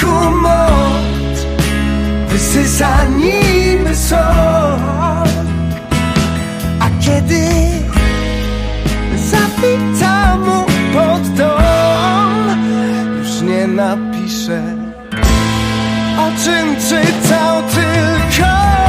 tu moc wysysa niby sok. A kiedy zawitam mu pod dom, już nie napiszę, o czym czytał tylko